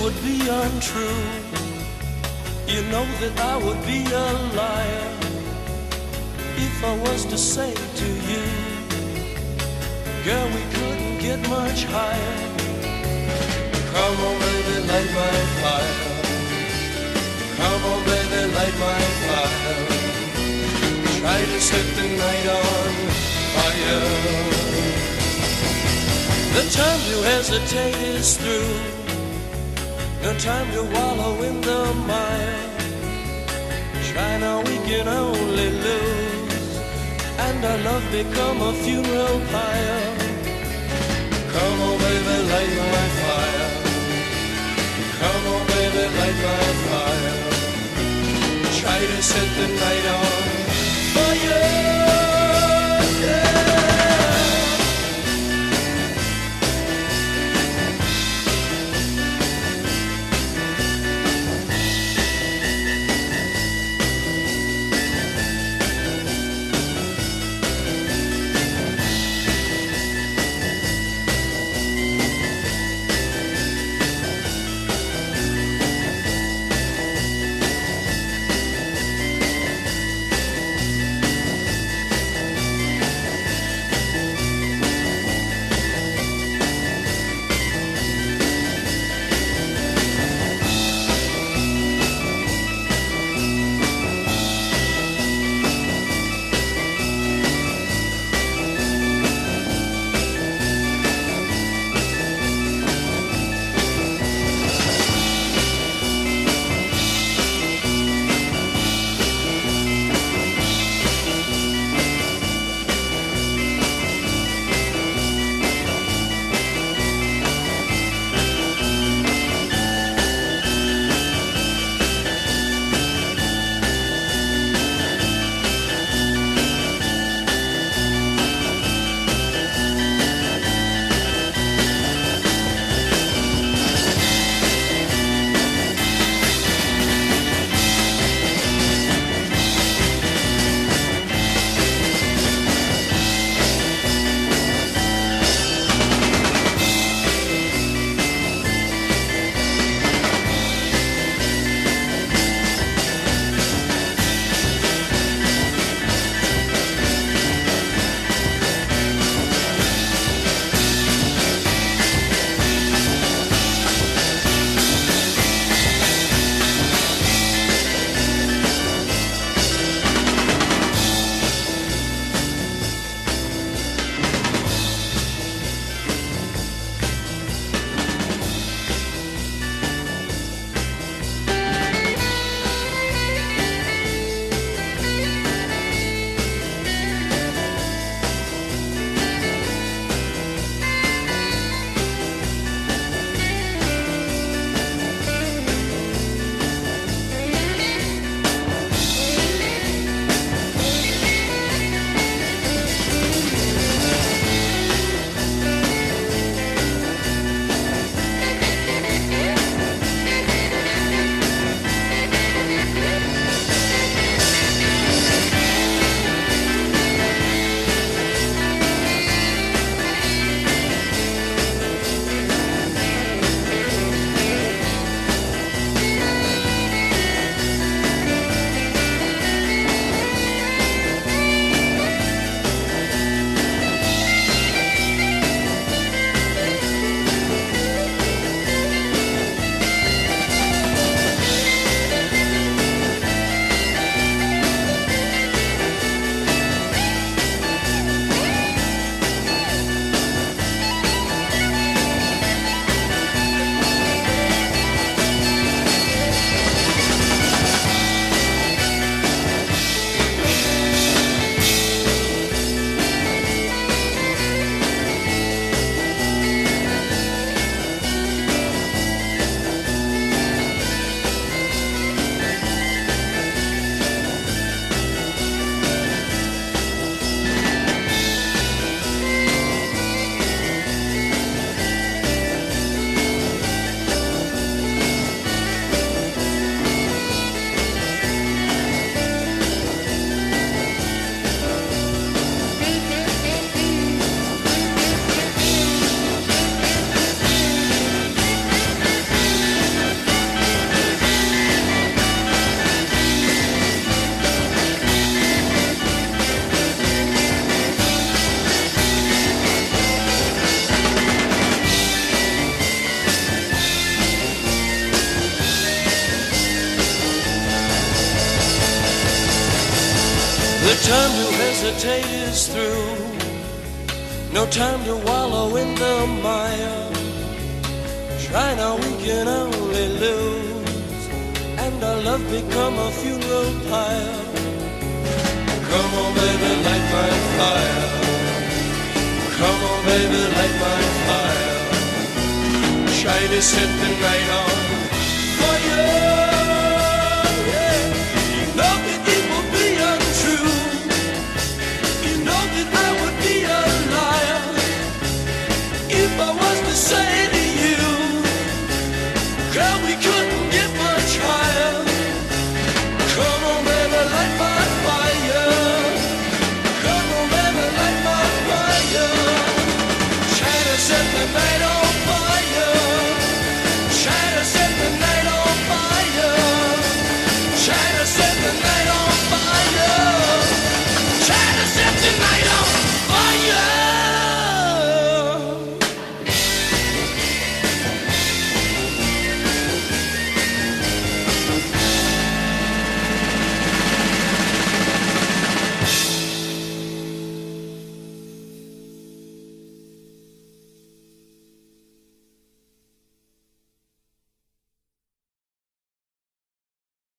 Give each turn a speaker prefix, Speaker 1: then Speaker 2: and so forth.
Speaker 1: would be untrue. You know that I would be a liar if I was to say to you, girl, we couldn't get much higher. Come on, baby, light my fire. Come on, baby, light my fire. Try to set the night on fire. The time to hesitate is through. No time to wallow in the mire. Try now, we can only lose, and our love become a funeral pyre. Come on, baby, light my fire. Come on, baby, light my fire. Try to set the night on fire. The time to hesitate is through. No time to wallow in the mire. Try now, we can only lose, and our love become a funeral pyre. Come on, baby, light my fire. Come on, baby, light my fire. Try to set the night on